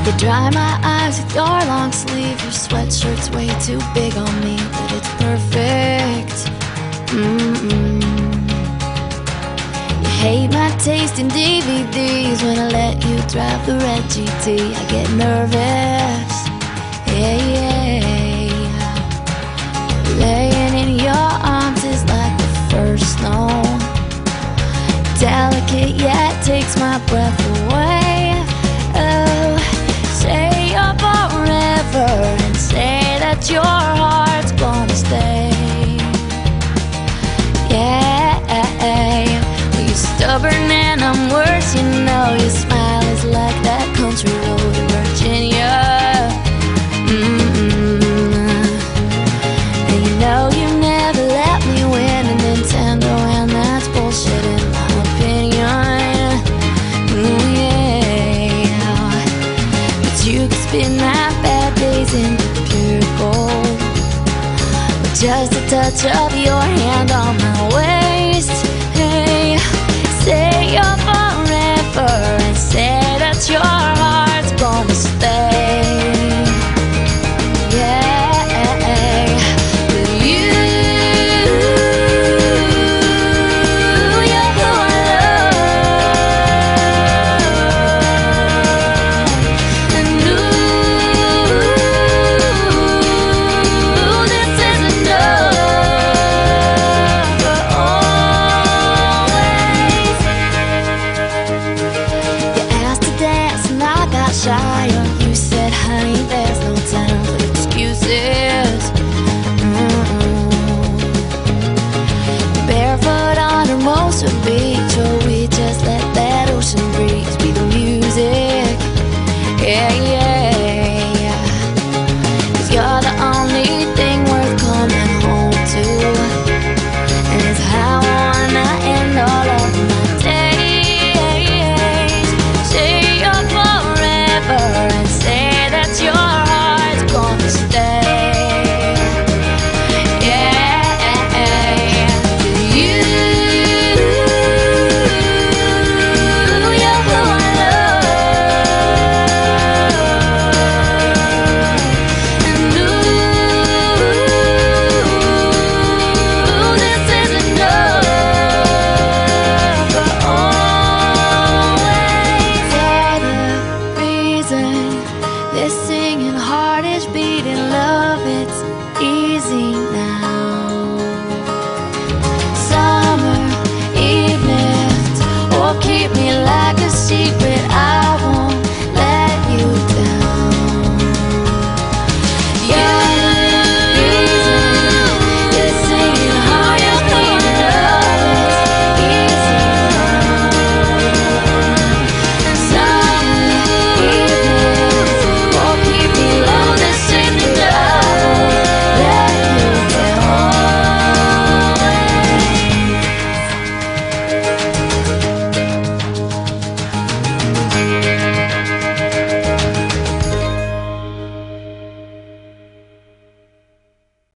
You dry my eyes with your long sleeve. Your sweatshirt's way too big on me, but it's perfect. You hate my taste in DVDs. When I let you drive the red GT, I get nervous. Yeah. Laying in your arms is like the first snow. Delicate yet takes my breath away. Oh, say you're forever and say that your heart's gonna stay. Yeah, well, you're stubborn and I'm worse, you know. Your smile is like that country road in Virginia. And you know you never let me win a Nintendo, and that's bullshit in my opinion. Yeah, but you can spin my bad days into pure gold with just a touch of your hand on my way.